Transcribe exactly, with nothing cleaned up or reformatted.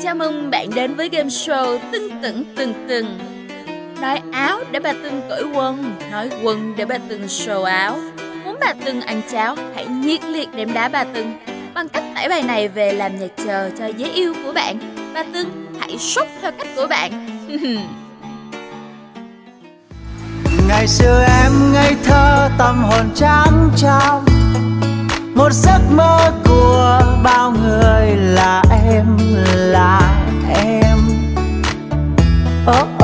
Chào mừng bạn đến với game show Tưng Tửng Tưng Từng. Nói áo để bà Tưng cởi quần, nói quần để bà Tưng show áo. Muốn bà Tưng ăn cháo, hãy nhiệt liệt đếm đá bà Tưng bằng cách tải bài này về làm nhạc chờ cho giới yêu của bạn. Bà Tưng hãy sốc theo cách của bạn. Ngày xưa em ngây thơ tâm hồn trắng trong, một giấc mơ của bao người là em, là em. Oh,